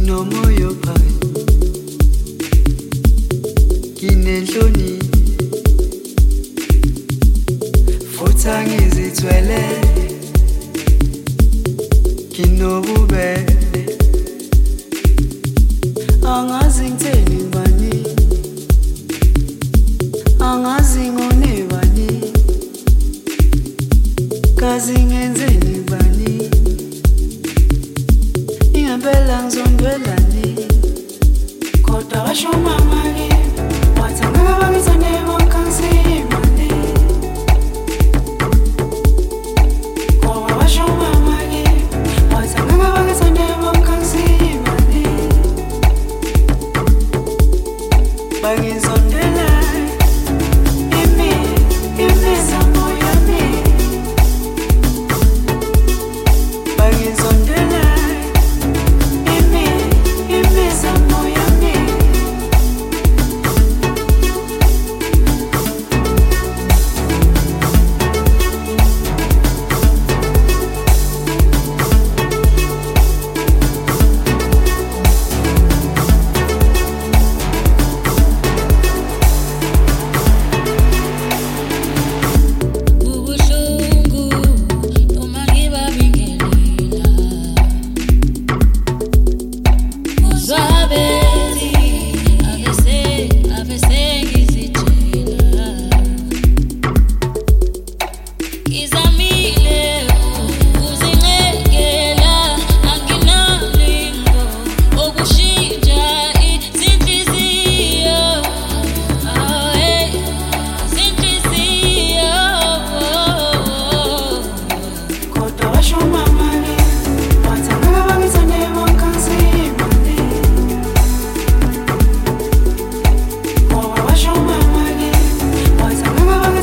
nginomoya phansi nginenhloni futhi angizithwele nginobubele angazi ngitheni bani angazi ngone bani kazi ngenzeni bani ingempela ngizondwelani kodwa basho mama ke wathangaka bangithande bonkansimane ngoba basho mama ke wathangaka bangithande bonkansimane bangizondela imisa moya mi bangizondela imisa moya mi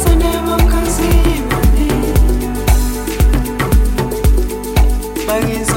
Bangis